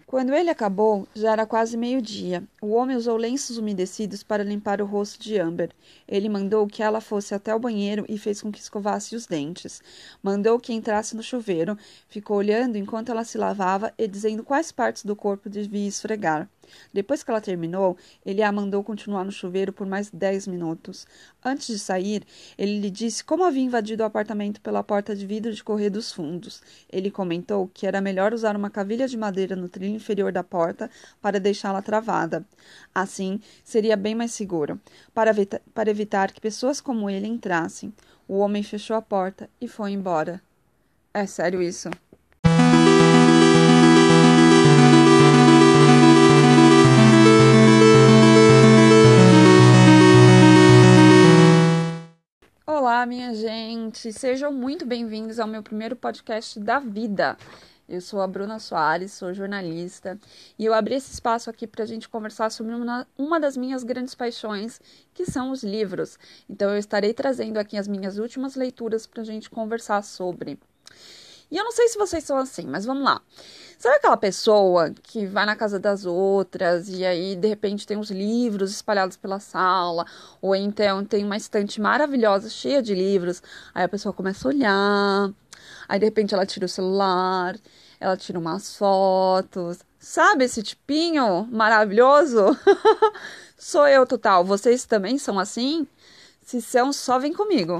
Quando ele acabou, já era quase meio-dia. O homem usou lenços umedecidos para limpar o rosto de Amber. Ele mandou que ela fosse até o banheiro e fez com que escovasse os dentes. Mandou que entrasse no chuveiro, ficou olhando enquanto ela se lavava e dizendo quais partes do corpo devia esfregar. Depois que ela terminou, ele a mandou continuar no chuveiro por mais 10 minutos. Antes de sair, ele lhe disse como havia invadido o apartamento pela porta de vidro de correr dos fundos. Ele comentou que era melhor usar uma cavilha de madeira no trilho inferior da porta para deixá-la travada. Assim, seria bem mais seguro, para evitar que pessoas como ele entrassem. O homem fechou a porta e foi embora. É sério isso? Olá, minha gente! Sejam muito bem-vindos ao meu primeiro podcast da vida. Eu sou a Bruna Soares, sou jornalista e eu abri esse espaço aqui para a gente conversar sobre uma das minhas grandes paixões, que são os livros. Então eu estarei trazendo aqui as minhas últimas leituras para a gente conversar sobre. E eu não sei se vocês são assim, mas vamos lá. Sabe aquela pessoa que vai na casa das outras e aí de repente tem uns livros espalhados pela sala, ou então tem uma estante maravilhosa cheia de livros, aí a pessoa começa a olhar, aí de repente ela tira o celular, ela tira umas fotos, sabe esse tipinho maravilhoso? Sou eu total, vocês também são assim? Se são, só vem comigo.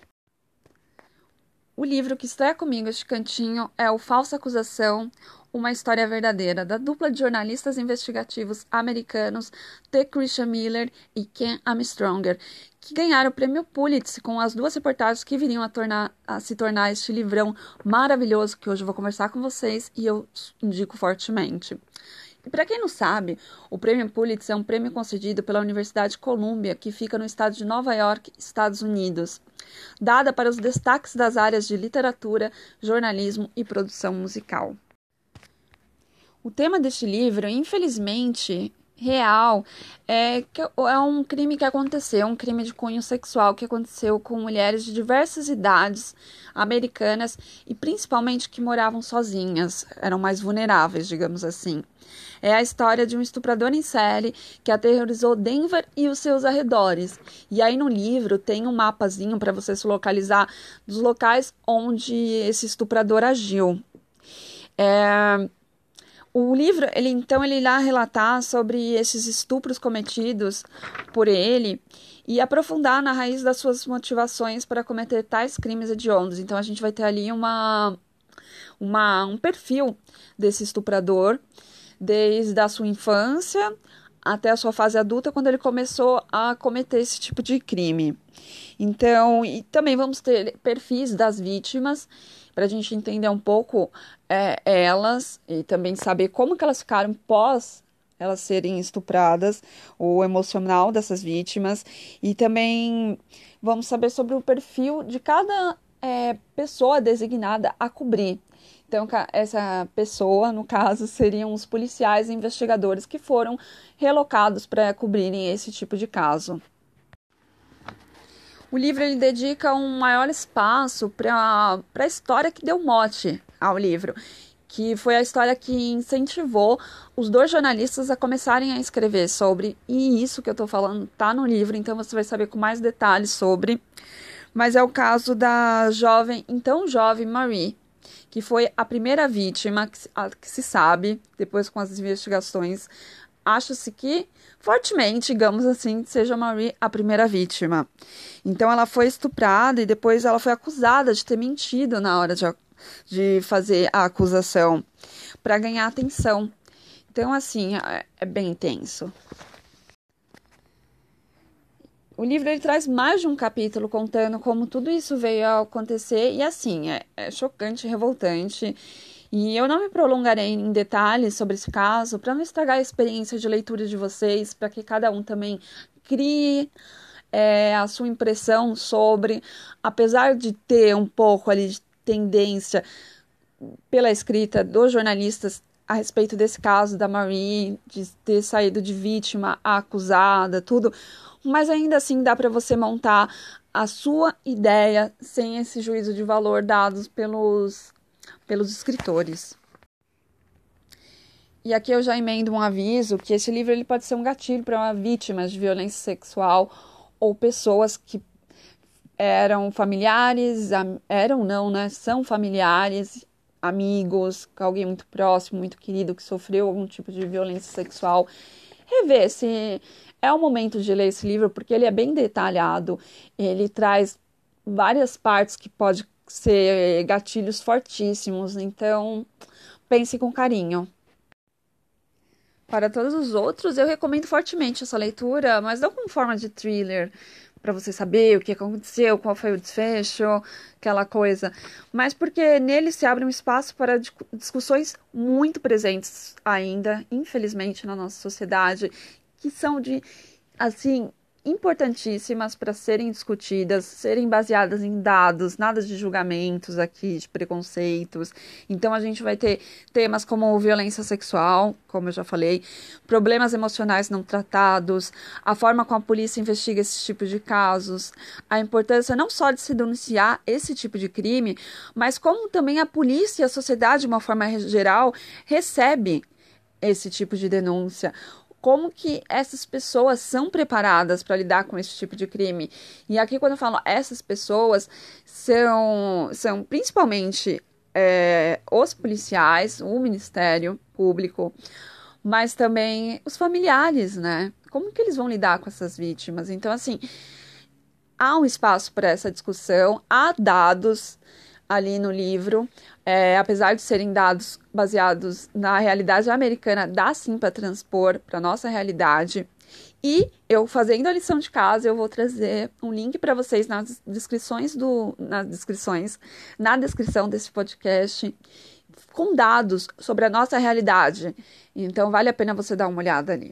O livro que estreia comigo este cantinho é o Falsa Acusação, uma história verdadeira, da dupla de jornalistas investigativos americanos T. Christian Miller e Ken Armstronger, que ganharam o prêmio Pulitzer com as duas reportagens que viriam a se tornar este livrão maravilhoso que hoje eu vou conversar com vocês e eu indico fortemente. E para quem não sabe, o Prêmio Pulitzer é um prêmio concedido pela Universidade de Columbia, que fica no estado de Nova York, Estados Unidos, dada para os destaques das áreas de literatura, jornalismo e produção musical. O tema deste livro, infelizmente, real, é um crime que aconteceu, um crime de cunho sexual que aconteceu com mulheres de diversas idades americanas e principalmente que moravam sozinhas, eram mais vulneráveis, digamos assim. É a história de um estuprador em série que aterrorizou Denver e os seus arredores. E aí no livro tem um mapazinho para você se localizar dos locais onde esse estuprador agiu. O livro, ele irá relatar sobre esses estupros cometidos por ele e aprofundar na raiz das suas motivações para cometer tais crimes hediondos. Então a gente vai ter ali um perfil desse estuprador, desde a sua infância até a sua fase adulta, quando ele começou a cometer esse tipo de crime. Então, e também vamos ter perfis das vítimas, para a gente entender um pouco elas, e também saber como que elas ficaram pós elas serem estupradas, o emocional dessas vítimas, e também vamos saber sobre o perfil de cada pessoa designada a cobrir. Então, essa pessoa, no caso, seriam os policiais e investigadores que foram relocados para cobrirem esse tipo de caso. O livro ele dedica um maior espaço para a história que deu mote ao livro, que foi a história que incentivou os dois jornalistas a começarem a escrever sobre, e isso que eu estou falando está no livro, então você vai saber com mais detalhes sobre, mas é o caso da então jovem Marie, que foi a primeira vítima que se sabe, depois com as investigações, acha-se que, fortemente, digamos assim, seja Marie a primeira vítima. Então, ela foi estuprada e depois ela foi acusada de ter mentido na hora de fazer a acusação, para ganhar atenção. Então, assim, é bem intenso. O livro ele traz mais de um capítulo contando como tudo isso veio a acontecer e assim, é chocante, revoltante. E eu não me prolongarei em detalhes sobre esse caso para não estragar a experiência de leitura de vocês, para que cada um também crie a sua impressão sobre, apesar de ter um pouco ali de tendência pela escrita dos jornalistas a respeito desse caso da Marie, de ter saído de vítima a acusada, tudo, mas ainda assim dá para você montar a sua ideia sem esse juízo de valor dados pelos escritores. E aqui eu já emendo um aviso que esse livro ele pode ser um gatilho para vítimas de violência sexual ou pessoas que eram familiares, são familiares, amigos, alguém muito próximo, muito querido que sofreu algum tipo de violência sexual. Rever se é o momento de ler esse livro, porque ele é bem detalhado, ele traz várias partes que pode ser gatilhos fortíssimos, então pense com carinho. Para todos os outros, eu recomendo fortemente essa leitura, mas não como forma de thriller, para você saber o que aconteceu, qual foi o desfecho, aquela coisa, mas porque nele se abre um espaço para discussões muito presentes ainda, infelizmente, na nossa sociedade, que são assim, importantíssimas para serem discutidas, serem baseadas em dados, nada de julgamentos aqui, de preconceitos. Então a gente vai ter temas como violência sexual, como eu já falei, problemas emocionais não tratados, a forma como a polícia investiga esse tipo de casos, a importância não só de se denunciar esse tipo de crime, mas como também a polícia e a sociedade, de uma forma geral, recebe esse tipo de denúncia. Como que essas pessoas são preparadas para lidar com esse tipo de crime. E aqui, quando eu falo essas pessoas, são principalmente os policiais, o Ministério Público, mas também os familiares, né? Como que eles vão lidar com essas vítimas? Então, assim, há um espaço para essa discussão, há dados ali no livro, apesar de serem dados baseados na realidade americana, dá sim para transpor para a nossa realidade. E eu, fazendo a lição de casa, eu vou trazer um link para vocês na descrição desse podcast, com dados sobre a nossa realidade. Então, vale a pena você dar uma olhada ali.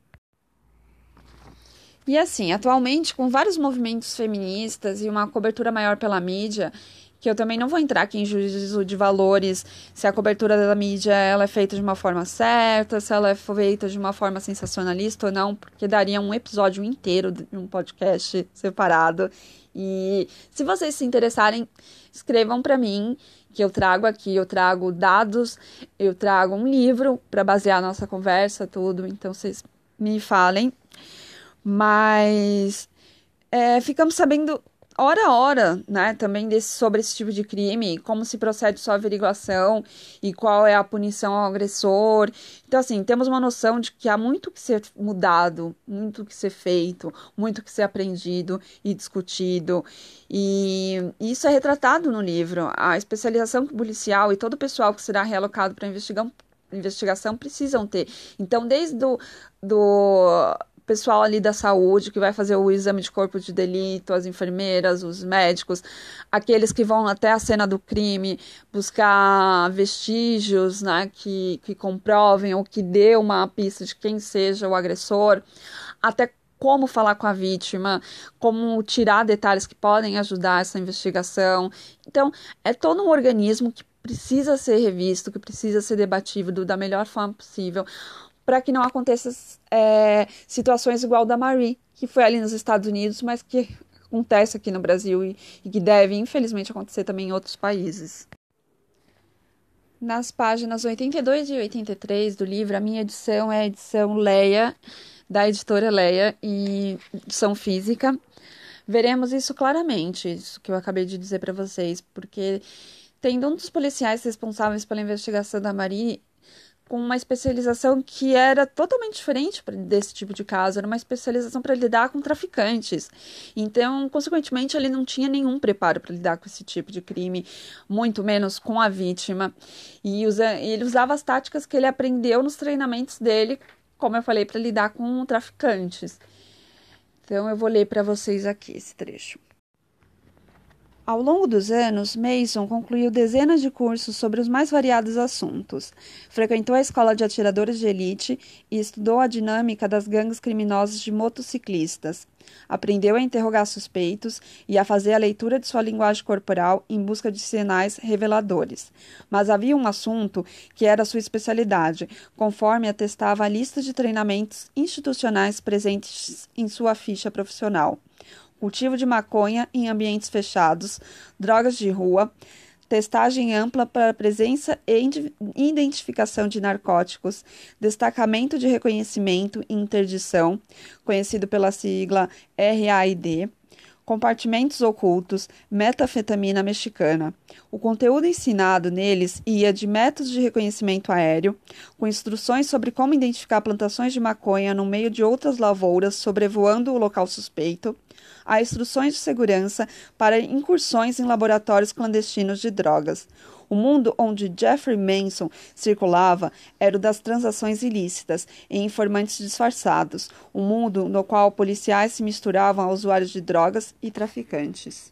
E assim, atualmente, com vários movimentos feministas e uma cobertura maior pela mídia, que eu também não vou entrar aqui em juízo de valores, se a cobertura da mídia ela é feita de uma forma certa, se ela é feita de uma forma sensacionalista ou não, porque daria um episódio inteiro de um podcast separado. E se vocês se interessarem, escrevam para mim, que eu trago aqui, eu trago dados, eu trago um livro para basear a nossa conversa, tudo, então vocês me falem. Mas ficamos sabendo hora a hora, né, também sobre esse tipo de crime, como se procede sua averiguação e qual é a punição ao agressor. Então, assim, temos uma noção de que há muito que ser mudado, muito que ser feito, muito que ser aprendido e discutido. E isso é retratado no livro. A especialização policial e todo o pessoal que será realocado para investigação precisam ter. Então, desde do pessoal ali da saúde que vai fazer o exame de corpo de delito, as enfermeiras, os médicos, aqueles que vão até a cena do crime buscar vestígios, né, que comprovem ou que dê uma pista de quem seja o agressor, até como falar com a vítima, como tirar detalhes que podem ajudar essa investigação. Então, é todo um organismo que precisa ser revisto, que precisa ser debatido da melhor forma possível, para que não aconteça situações igual da Marie, que foi ali nos Estados Unidos, mas que acontece aqui no Brasil e que deve, infelizmente, acontecer também em outros países. Nas páginas 82 e 83 do livro, a minha edição é a edição Leia, da editora Leia, e edição física. Veremos isso claramente, isso que eu acabei de dizer para vocês, porque tendo um dos policiais responsáveis pela investigação da Marie com uma especialização que era totalmente diferente desse tipo de caso, era uma especialização para lidar com traficantes. Então, consequentemente, ele não tinha nenhum preparo para lidar com esse tipo de crime, muito menos com a vítima. E ele usava as táticas que ele aprendeu nos treinamentos dele, como eu falei, para lidar com traficantes. Então, eu vou ler para vocês aqui esse trecho. Ao longo dos anos, Mason concluiu dezenas de cursos sobre os mais variados assuntos. Frequentou a escola de atiradores de elite e estudou a dinâmica das gangues criminosas de motociclistas. Aprendeu a interrogar suspeitos e a fazer a leitura de sua linguagem corporal em busca de sinais reveladores. Mas havia um assunto que era sua especialidade, conforme atestava a lista de treinamentos institucionais presentes em sua ficha profissional: cultivo de maconha em ambientes fechados, drogas de rua, testagem ampla para presença e identificação de narcóticos, destacamento de reconhecimento e interdição, conhecido pela sigla RAID, compartimentos ocultos, metanfetamina mexicana. O conteúdo ensinado neles ia de métodos de reconhecimento aéreo, com instruções sobre como identificar plantações de maconha no meio de outras lavouras sobrevoando o local suspeito, a instruções de segurança para incursões em laboratórios clandestinos de drogas. O mundo onde Jeffrey Manson circulava era o das transações ilícitas e informantes disfarçados, um mundo no qual policiais se misturavam a usuários de drogas e traficantes.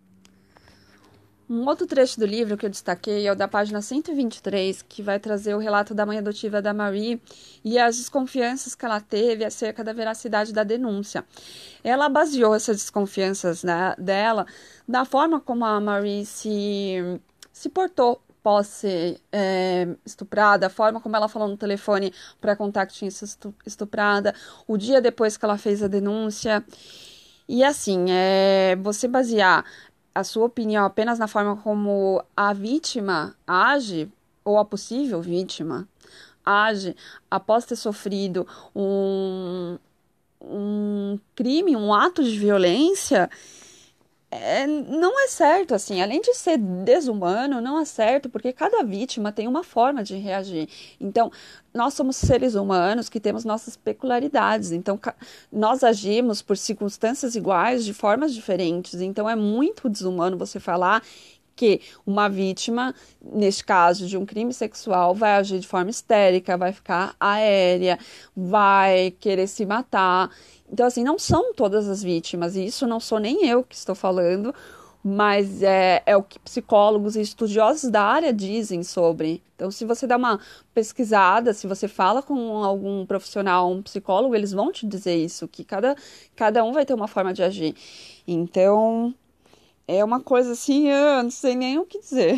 Um outro trecho do livro que eu destaquei é o da página 123, que vai trazer o relato da mãe adotiva da Marie e as desconfianças que ela teve acerca da veracidade da denúncia. Ela baseou essas desconfianças, né, dela na forma como a Marie se portou após ser estuprada, a forma como ela falou no telefone para contar que tinha sido estuprada, o dia depois que ela fez a denúncia. E assim, você basear a sua opinião apenas na forma como a vítima age, ou a possível vítima age, após ter sofrido um crime, um ato de violência, não é certo, assim, além de ser desumano, não é certo, porque cada vítima tem uma forma de reagir. Então, nós somos seres humanos que temos nossas peculiaridades, então nós agimos por circunstâncias iguais de formas diferentes, então é muito desumano você falar que uma vítima, neste caso de um crime sexual, vai agir de forma histérica, vai ficar aérea, vai querer se matar. Então, assim, não são todas as vítimas, e isso não sou nem eu que estou falando, mas é o que psicólogos e estudiosos da área dizem sobre. Então, se você dá uma pesquisada, se você fala com algum profissional, um psicólogo, eles vão te dizer isso, que cada um vai ter uma forma de agir. Então, é uma coisa assim, eu não sei nem o que dizer.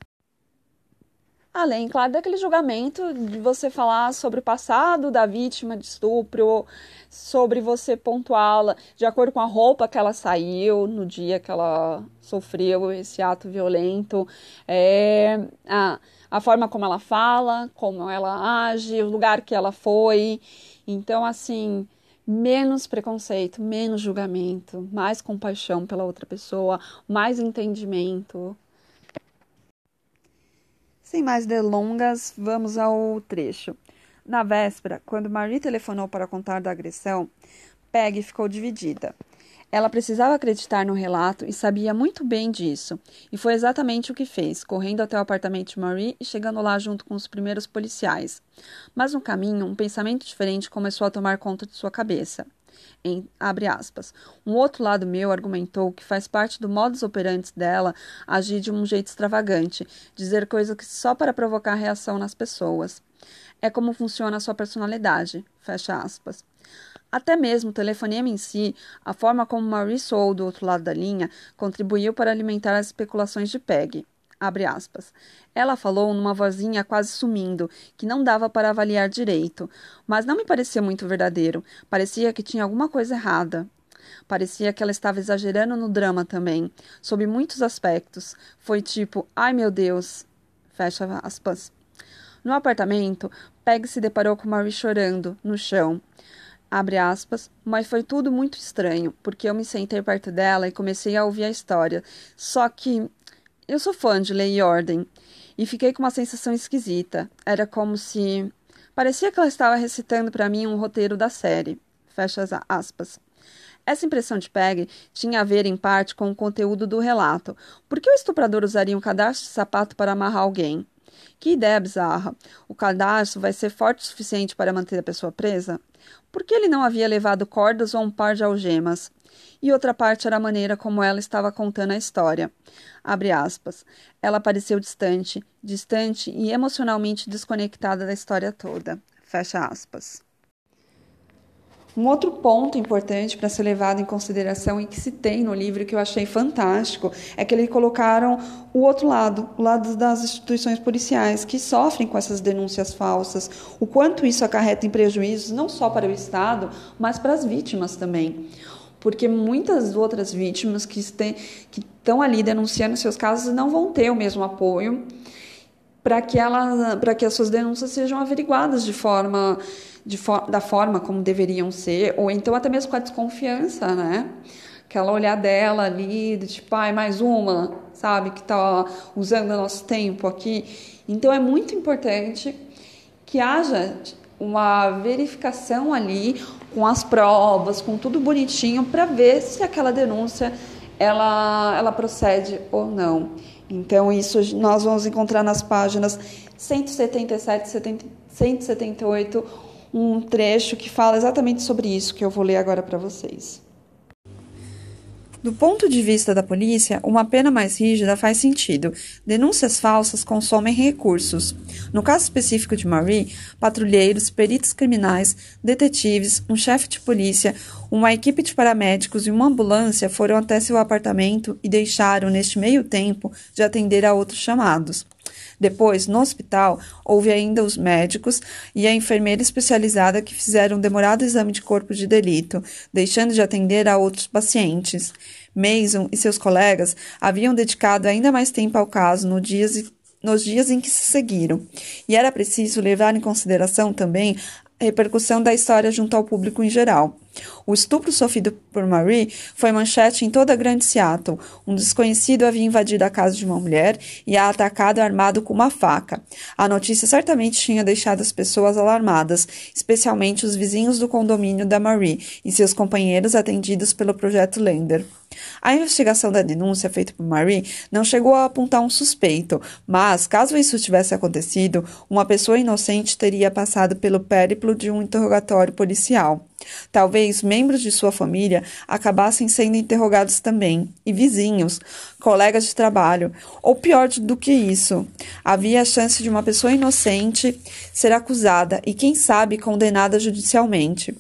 Além, claro, daquele julgamento de você falar sobre o passado da vítima de estupro, sobre você pontuá-la de acordo com a roupa que ela saiu no dia que ela sofreu esse ato violento, a forma como ela fala, como ela age, o lugar que ela foi. Então, assim, menos preconceito, menos julgamento, mais compaixão pela outra pessoa, mais entendimento. Sem mais delongas, vamos ao trecho. Na véspera, quando Marie telefonou para contar da agressão, Peggy ficou dividida. Ela precisava acreditar no relato e sabia muito bem disso, e foi exatamente o que fez, correndo até o apartamento de Marie e chegando lá junto com os primeiros policiais. Mas no caminho, um pensamento diferente começou a tomar conta de sua cabeça. Abre aspas. Um outro lado meu argumentou que faz parte do modus operandi dela agir de um jeito extravagante, dizer coisas que só para provocar reação nas pessoas. É como funciona a sua personalidade, fecha aspas. Até mesmo o telefonema em si, a forma como Marie soou do outro lado da linha, contribuiu para alimentar as especulações de Peggy. Abre aspas. Ela falou numa vozinha quase sumindo, que não dava para avaliar direito, mas não me parecia muito verdadeiro. Parecia que tinha alguma coisa errada. Parecia que ela estava exagerando no drama também, sob muitos aspectos. Foi tipo, ai meu Deus, fecha aspas. No apartamento, Peg se deparou com Marie chorando, no chão. Abre aspas, mas foi tudo muito estranho, porque eu me sentei perto dela e comecei a ouvir a história. Só que eu sou fã de Lei e Ordem, e fiquei com uma sensação esquisita. Era como se... Parecia que ela estava recitando para mim um roteiro da série. Fecha aspas. Essa impressão de Peg tinha a ver, em parte, com o conteúdo do relato. Por que o estuprador usaria um cadastro de sapato para amarrar alguém? Que ideia bizarra. O cadastro vai ser forte o suficiente para manter a pessoa presa? Por que ele não havia levado cordas ou um par de algemas? E outra parte era a maneira como ela estava contando a história. Abre aspas. Ela pareceu distante e emocionalmente desconectada da história toda. Fecha aspas. Um outro ponto importante para ser levado em consideração e que se tem no livro, que eu achei fantástico, é que eles colocaram o outro lado, o lado das instituições policiais, que sofrem com essas denúncias falsas, o quanto isso acarreta em prejuízos não só para o Estado, mas para as vítimas também. porque muitas outras vítimas que estão ali denunciando seus casos não vão ter o mesmo apoio para que as suas denúncias sejam averiguadas da forma como deveriam ser, ou então até mesmo com a desconfiança, né? Aquela olhar dela ali, de tipo, mais uma, sabe, que está usando o nosso tempo aqui. Então é muito importante que haja uma verificação ali com as provas, com tudo bonitinho, para ver se aquela denúncia ela procede ou não. Então, isso nós vamos encontrar nas páginas 177 e 178, um trecho que fala exatamente sobre isso, que eu vou ler agora para vocês. Do ponto de vista da polícia, uma pena mais rígida faz sentido. Denúncias falsas consomem recursos. No caso específico de Marie, patrulheiros, peritos criminais, detetives, um chefe de polícia, uma equipe de paramédicos e uma ambulância foram até seu apartamento e deixaram, neste meio tempo, de atender a outros chamados. Depois, no hospital, houve ainda os médicos e a enfermeira especializada que fizeram um demorado exame de corpo de delito, deixando de atender a outros pacientes. Mason e seus colegas haviam dedicado ainda mais tempo ao caso nos dias em que se seguiram, e era preciso levar em consideração também a repercussão da história junto ao público em geral. O estupro sofrido por Marie foi manchete em toda a grande Seattle. Um desconhecido havia invadido a casa de uma mulher e a atacado armado com uma faca. A notícia certamente tinha deixado as pessoas alarmadas, especialmente os vizinhos do condomínio da Marie e seus companheiros atendidos pelo Projeto Lender. A investigação da denúncia feita por Marie não chegou a apontar um suspeito, mas, caso isso tivesse acontecido, uma pessoa inocente teria passado pelo périplo de um interrogatório policial. Talvez membros de sua família acabassem sendo interrogados também, e vizinhos, colegas de trabalho, ou pior do que isso, havia a chance de uma pessoa inocente ser acusada e, quem sabe, condenada judicialmente.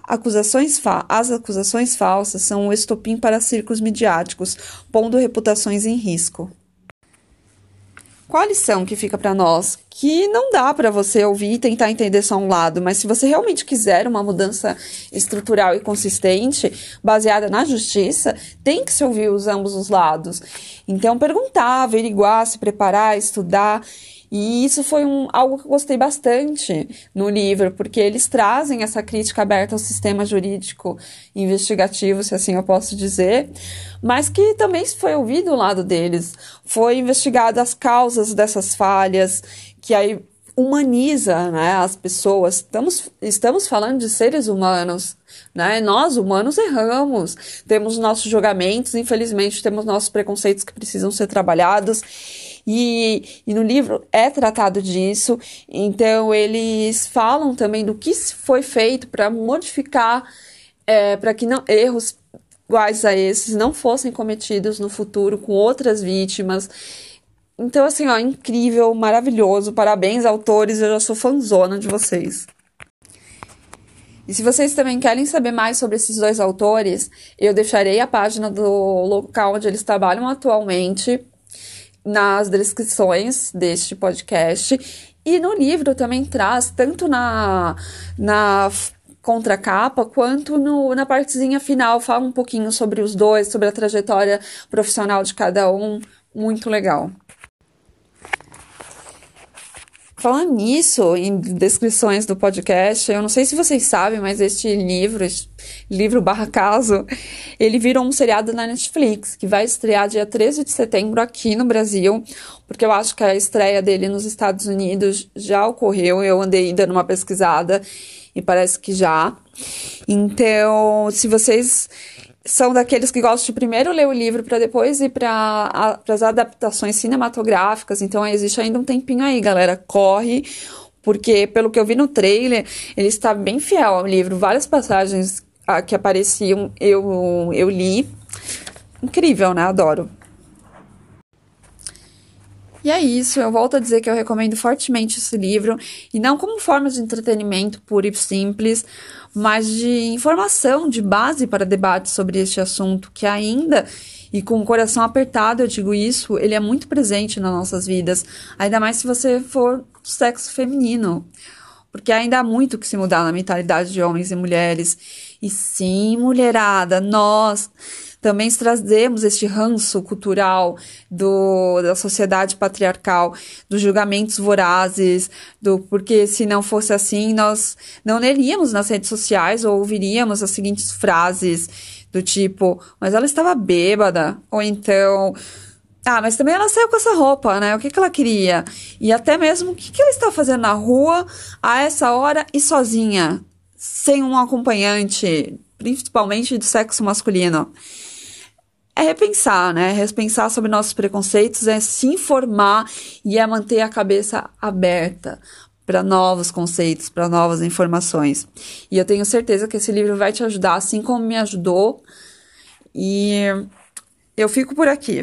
As acusações falsas são um estopim para circos midiáticos, pondo reputações em risco. Qual a lição que fica para nós? Que não dá para você ouvir e tentar entender só um lado, mas se você realmente quiser uma mudança estrutural e consistente, baseada na justiça, tem que se ouvir ambos os lados. Então, perguntar, averiguar, se preparar, estudar. E isso foi algo que eu gostei bastante no livro, porque eles trazem essa crítica aberta ao sistema jurídico investigativo, se assim eu posso dizer, mas que também foi ouvido o lado deles. Foi investigado as causas dessas falhas, que aí humaniza, né, as pessoas. Estamos falando de seres humanos, né? Nós, humanos, erramos. Temos nossos julgamentos, infelizmente, temos nossos preconceitos que precisam ser trabalhados. E no livro é tratado disso, então eles falam também do que foi feito para modificar, para que erros iguais a esses não fossem cometidos no futuro com outras vítimas. Então, assim, incrível, maravilhoso, parabéns, autores, eu já sou fãzona de vocês. E se vocês também querem saber mais sobre esses dois autores, eu deixarei a página do local onde eles trabalham atualmente nas descrições deste podcast, e no livro também traz, tanto na contracapa, quanto na partezinha final, fala um pouquinho sobre os dois, sobre a trajetória profissional de cada um, muito legal. Falando nisso, em descrições do podcast, eu não sei se vocês sabem, mas este livro barra caso, ele virou um seriado na Netflix, que vai estrear dia 13 de setembro aqui no Brasil, porque eu acho que a estreia dele nos Estados Unidos já ocorreu, eu andei dando uma pesquisada e parece que já. Então, se vocês são daqueles que gostam de primeiro ler o livro para depois ir para as adaptações cinematográficas, então existe ainda um tempinho aí, galera, corre, porque pelo que eu vi no trailer, ele está bem fiel ao livro, várias passagens que apareciam, eu li, incrível, né, adoro. E é isso, eu volto a dizer que eu recomendo fortemente esse livro, e não como forma de entretenimento puro e simples, mas de informação, de base para debate sobre este assunto, que ainda, e com o coração apertado eu digo isso, ele é muito presente nas nossas vidas, ainda mais se você for do sexo feminino. porque ainda há muito que se mudar na mentalidade de homens e mulheres. E sim, mulherada, nós também trazemos este ranço cultural da sociedade patriarcal, dos julgamentos vorazes, porque se não fosse assim, nós não leríamos nas redes sociais ou ouviríamos as seguintes frases do tipo, mas ela estava bêbada, ou então, mas também ela saiu com essa roupa, né? O que ela queria? E até mesmo, o que ela está fazendo na rua a essa hora e sozinha, sem um acompanhante, principalmente do sexo masculino? É repensar, né? Repensar sobre nossos preconceitos, é se informar e é manter a cabeça aberta para novos conceitos, para novas informações. E eu tenho certeza que esse livro vai te ajudar, assim como me ajudou. E eu fico por aqui.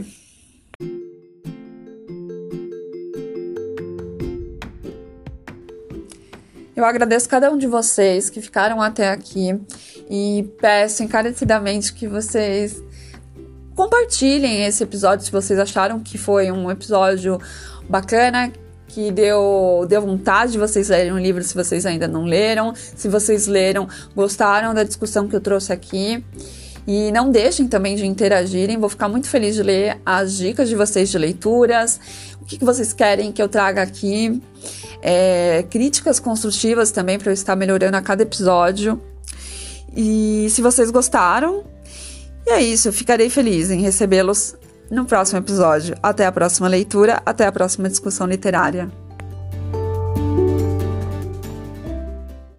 Eu agradeço cada um de vocês que ficaram até aqui e peço encarecidamente que vocês compartilhem esse episódio se vocês acharam que foi um episódio bacana, que deu vontade de vocês lerem um livro se vocês ainda não leram. Se vocês leram, gostaram da discussão que eu trouxe aqui. E não deixem também de interagirem, vou ficar muito feliz de ler as dicas de vocês de leituras, o que vocês querem que eu traga aqui, críticas construtivas também para eu estar melhorando a cada episódio. E se vocês gostaram, e é isso, eu ficarei feliz em recebê-los no próximo episódio. Até a próxima leitura, até a próxima discussão literária.